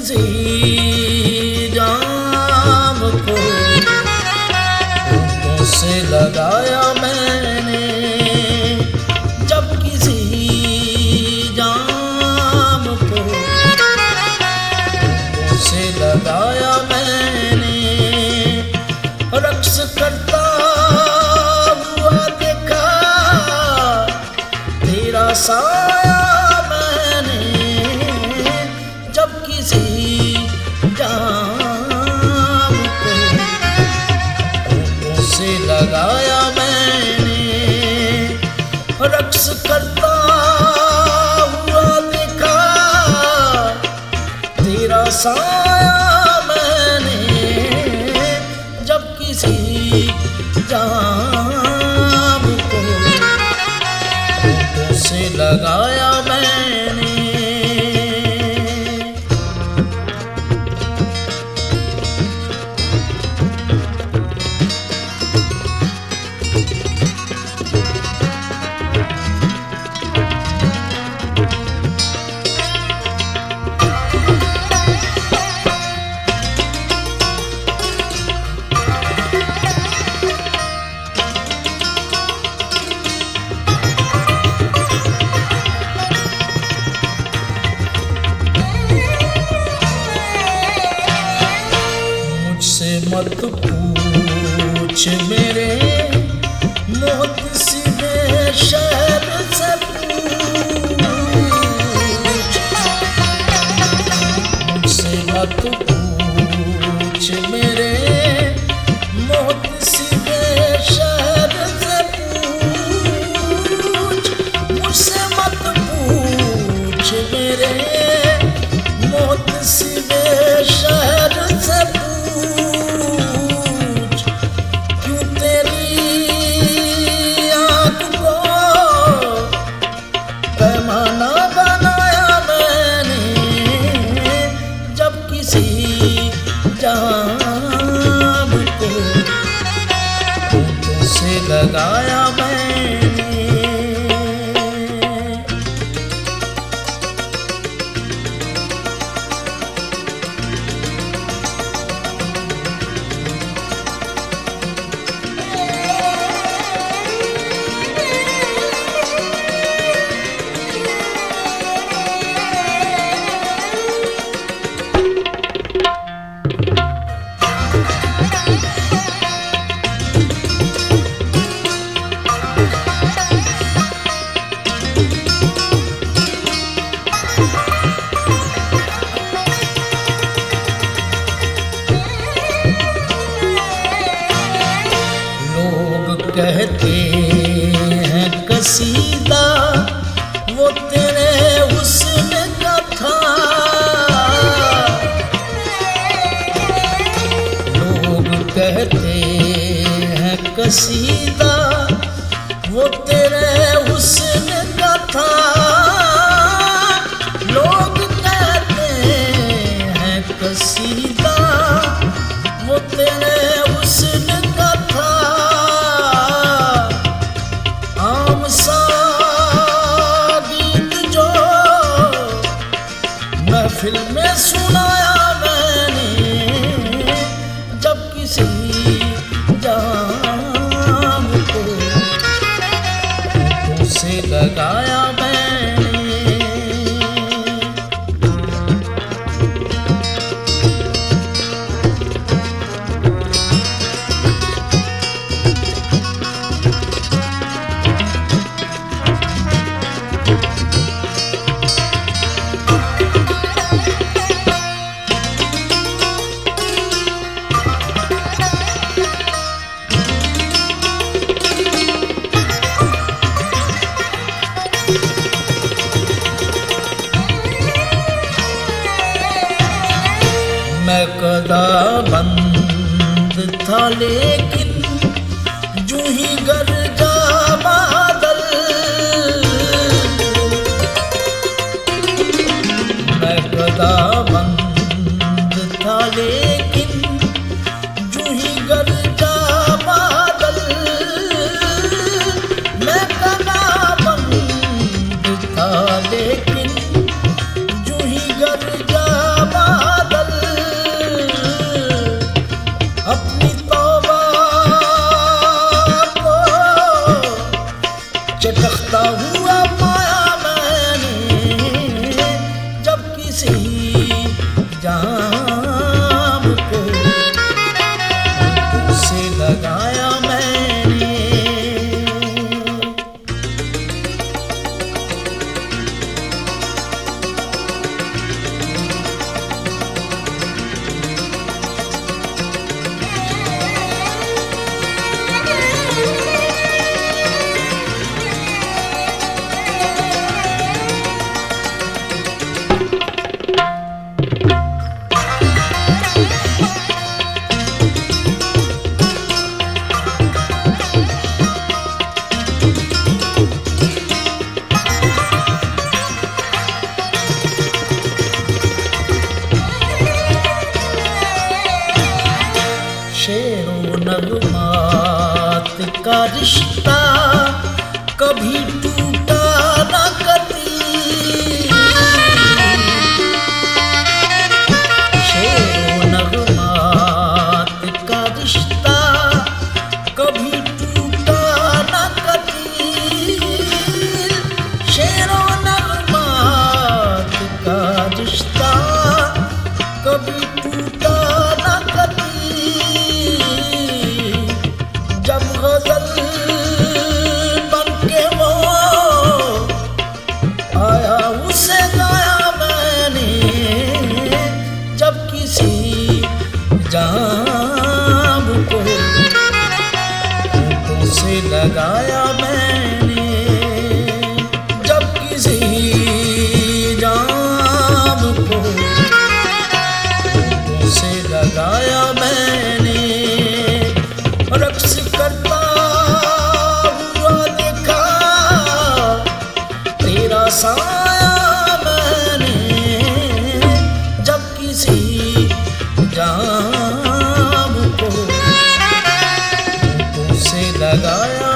किसी जाम को होठों से लगाया मैंने, जब किसी जाम को होठों से लगाया मैंने, रक्स करता हुआ देखा तेरा साया मैंने, जब किसी जाम को होठों से लगाया मैंने, रक्स करता हुआ देखा तेरा साया मैंने, जब किसी जाम को होठों से लगाया मैंने। मत पूछ मेरे मौत सीधे शहर से पूछ, मुझसे मत पूछ मेरे मौत सीधे शहर से पूछ, मुझसे मत पूछ मेरे मौत सीधे शहर से पूछ, जाम को होठों से लगाया मैंने। कहते हैं कसीदा वो तेरे हुस्न का था, लोग कहते हैं कसीदा वो तेरे हुस्न का था, लोग कहते हैं कसीदा वो तेरे हुस्न का था, महफिल में सुनाया मैंने, जब किसी जाम को होठों से लगाया मैंने। मैं कदा बंद था लेकिन जूं ही गरजा बादल, मैं कदा बंद था लेकिन जूं ही गरजा बादल, मैं कदा बंद था लेकिन जूं ही गरजा बादल, का रिश्ता कभी टूटा ना कभी। शेरो नगमात का रिश्ता कभी टूटा ना कभी। शेरो नगमात का रिश्ता कभी टूटा ना कभी। जब गजल बनके वो आया उसे गाया मैंने। जब किसी जाम को होठों से लगाया मैंने। जब किसी जाम को होठों से लगाया मैंने। रक्स करता हुआ देखा तेरा साया मैंने। जब किसी जाम को होठों से लगाया